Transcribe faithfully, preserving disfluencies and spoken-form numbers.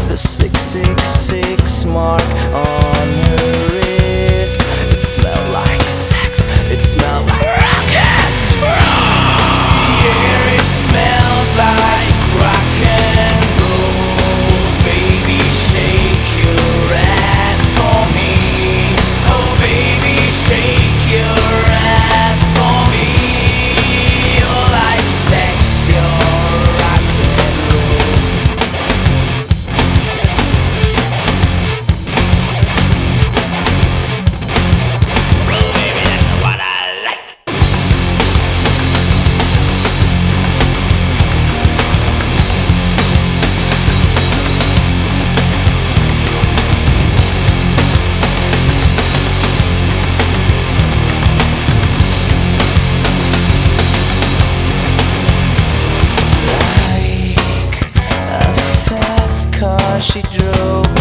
the six six six mark on her wrist. It smelled like sex, it smelled like rock and roll. Yeah, it smells like rock and roll. Baby, shake your ass for me. Oh baby, shake your ass for me. You're like sex, you're rock and roll. Roll, baby, that's what I like. Like a fast car, she drove